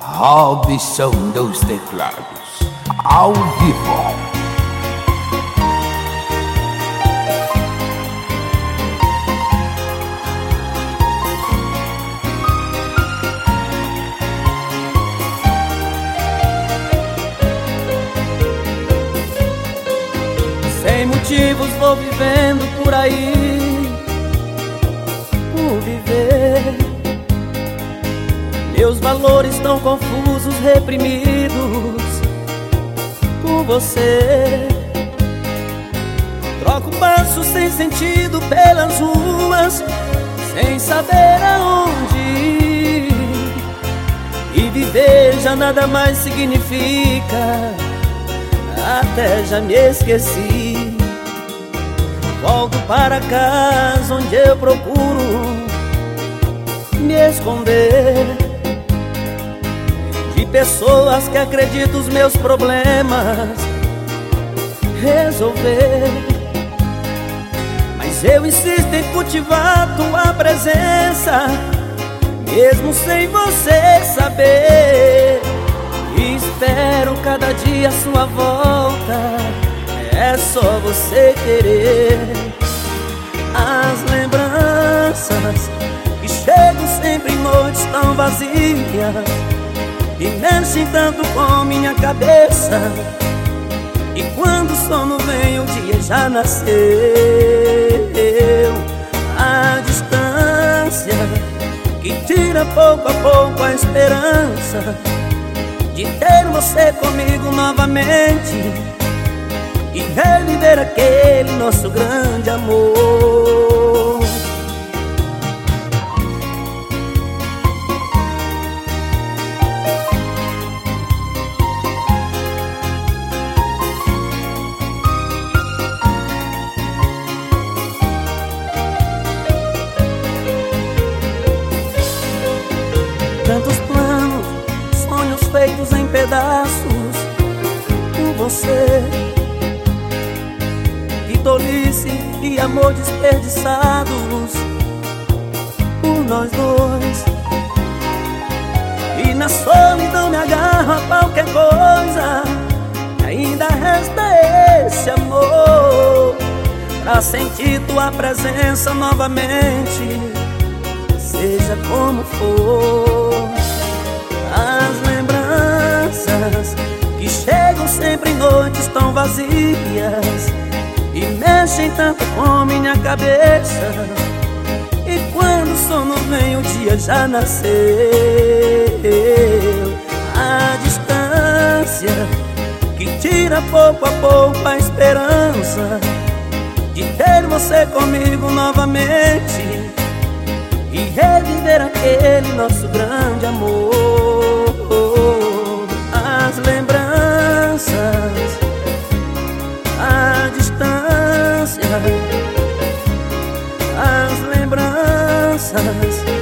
Hobby são dos teclados, ao vivo. Sem motivos vou vivendo por aí, por viver. Meus valores estão confusos, reprimidos por você. Troco passos sem sentido pelas ruas, sem saber aonde ir. E viver já nada mais significa, até já me esqueci. Volto para casa onde eu procuro me esconder de pessoas que acreditam os meus problemas resolver. Mas eu insisto em cultivar tua presença, mesmo sem você saber. E espero cada dia a sua volta, é só você querer. As lembranças que chegam sempre em noites tão vazias e mexem tanto com minha cabeça. E quando o sono vem, o dia já nasceu. A distância que tira pouco a pouco a esperança de ter você comigo novamente e reviver aquele nosso grande amor. Tantos planos, sonhos feitos em pedaços por você. Que tolice e amor desperdiçados por nós dois. E na solidão me agarro a qualquer coisa, ainda resta esse amor pra sentir tua presença novamente, seja como for. As lembranças que chegam sempre em noites tão vazias e mexem tanto com minha cabeça. E quando o sono vem, o dia já nasceu. A distância que tira pouco a pouco a esperança de ter você comigo novamente e reviver aquele nosso grande amor. As lembranças, a distância, as lembranças